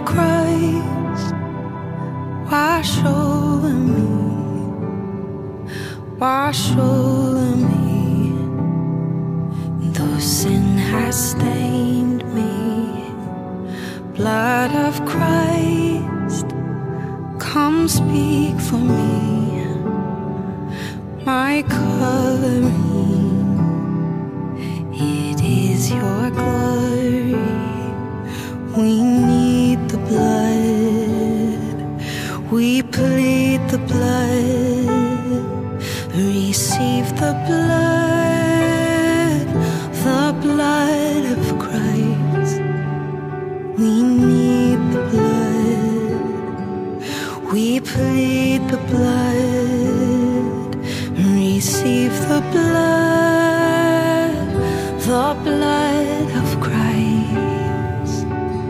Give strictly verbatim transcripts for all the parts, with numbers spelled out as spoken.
Christ wash over me, wash over me. Though sin has stained me, blood of Christ, come speak for me, my covering. It is your glory, we need the blood, we plead the blood, receive the blood, the blood of Christ. We need the blood, we plead the blood, receive the blood, the blood of Christ.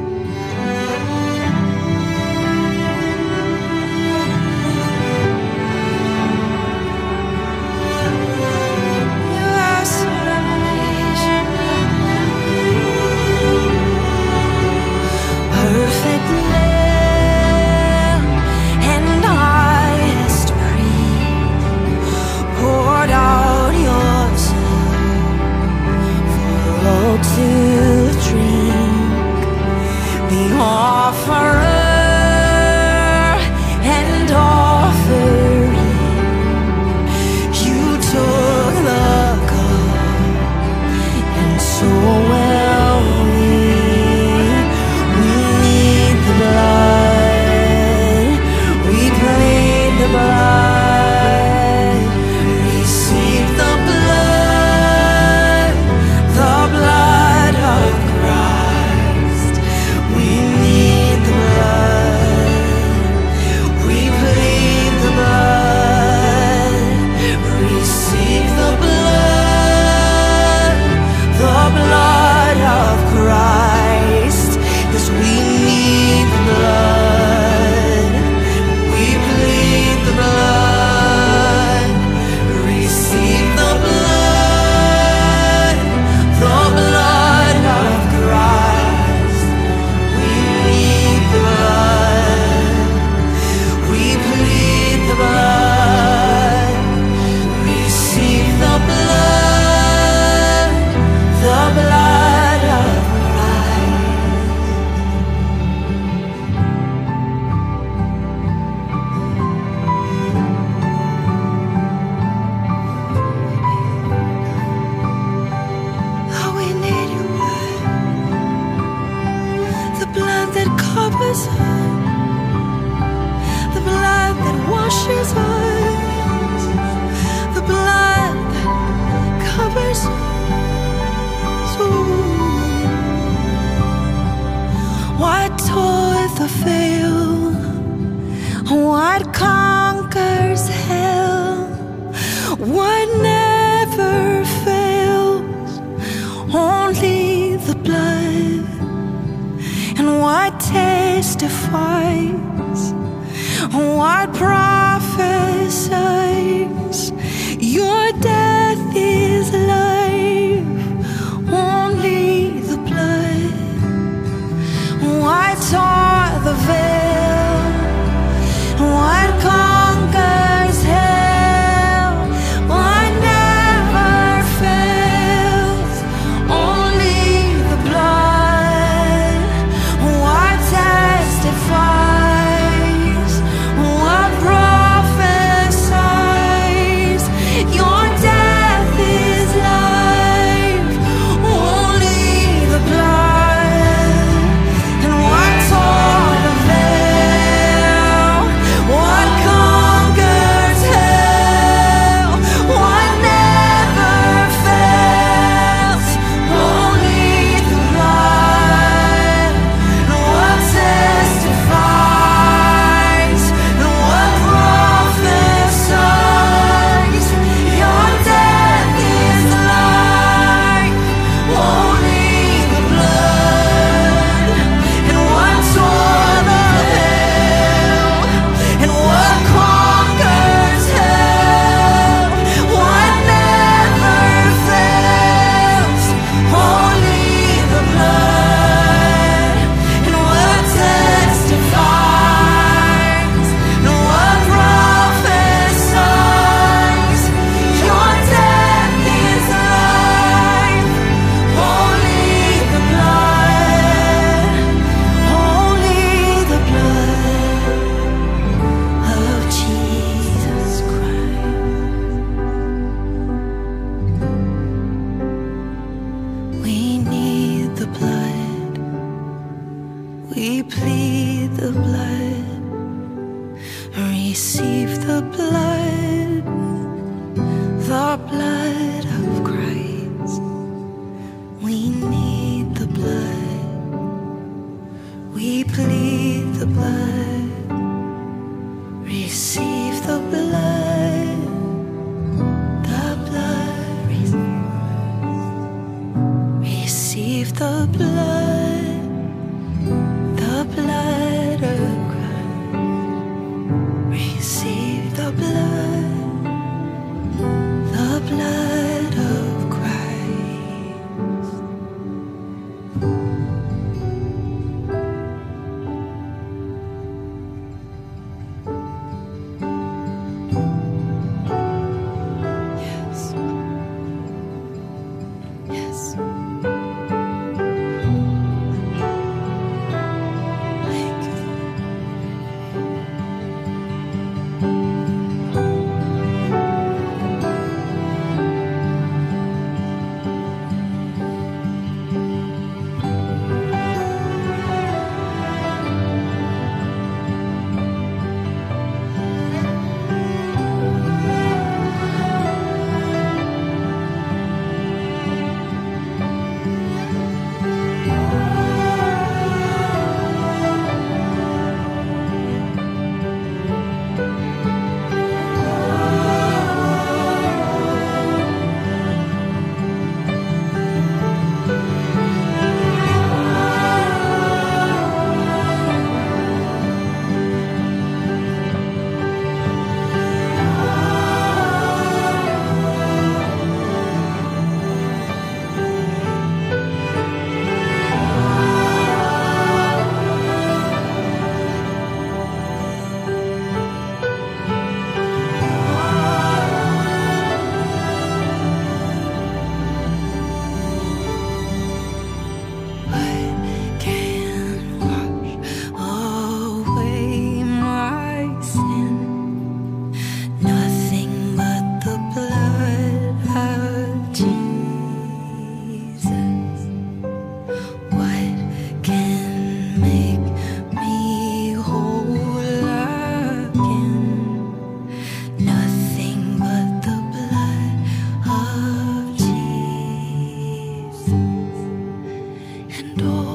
You are salvation, perfect Lamb, and highest praise, poured out yourself for all to drink, the offerer and offering. You took the cup, and so well we, we need the blood, we plead the blood, receive the blood, the blood of Christ. We need the blood, we plead the blood, receive the blood, the blood of Christ. 'Cause we need the blood, we plead the blood, receive the blood, the blood of Christ. We need the blood, we plead the blood, receive the blood, the blood of Christ. Oh, we need your blood, the blood that covers us, the blood that washes us, the blood that covers us. Ooh. What tore the veil? What conquers hell? What never fails? Only the blood. And what testifies? What prophesies? Your death is life. Only the blood. What tore the veil? What conquers hell? What never fails? Only the blood. What testifies? What prophesies? Your death is life. we plead the blood, receive the blood, the blood of Christ. We need the blood, we plead the blood, receive the blood, the blood, receive the blood, the blood of Christ. Receive the blood, the blood of Christ. Yes. Yes. Thank you. And all